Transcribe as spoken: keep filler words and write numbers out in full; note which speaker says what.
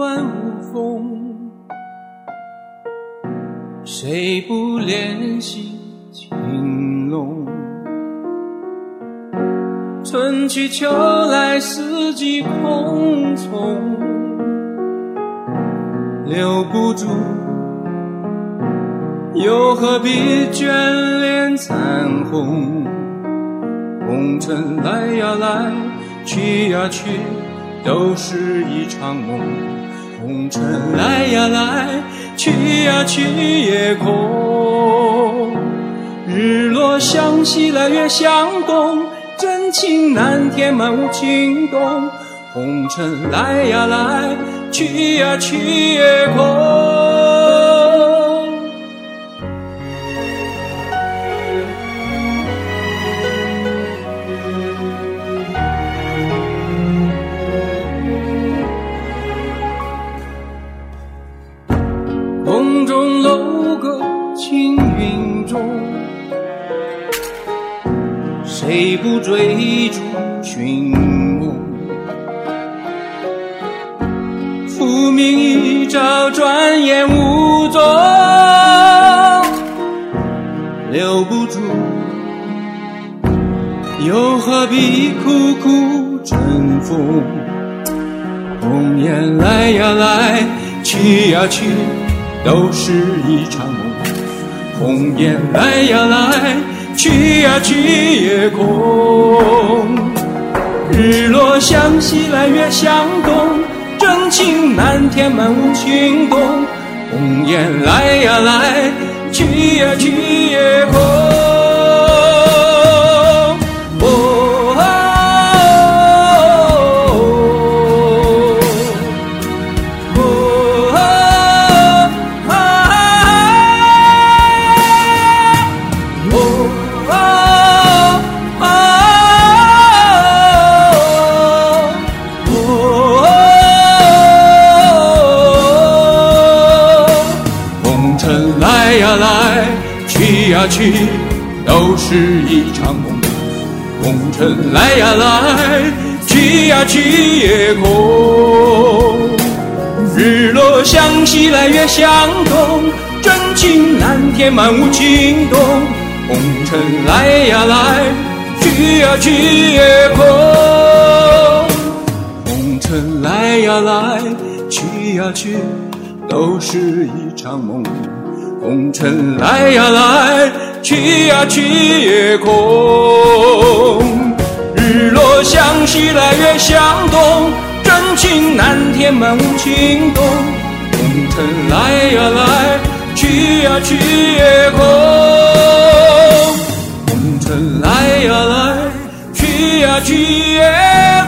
Speaker 1: 乱无风，谁不怜惜情浓？春去秋来，四季空从，留不住，又何必眷恋残红？红尘来呀来，去呀去，都是一场梦。红尘来呀来，去呀去也空。日落向西来，月向东，真情难填满无情洞。红尘来呀来，去呀去也空。空中楼阁青云中，谁不追逐寻梦？浮名一朝，转眼无踪，留不住，又何必苦苦争锋？红颜来呀来，去呀去，都是一场梦。红颜来呀来，去呀去也空。日落向西来，月向东，真情难填满无情洞。红颜来呀来，去呀去也空。来呀来，去呀去，都是一场梦。红尘来呀来，去呀去也空。日落向西来，月向东，真情难填满无情洞。红尘来呀来，去呀去也空。红尘来呀来，去呀去，都是一场梦。红尘来呀来，去呀去也空。日落向西来，月向东，真情难填满无情洞。红尘来呀来，去呀去也空。红尘来呀来，去呀去也空。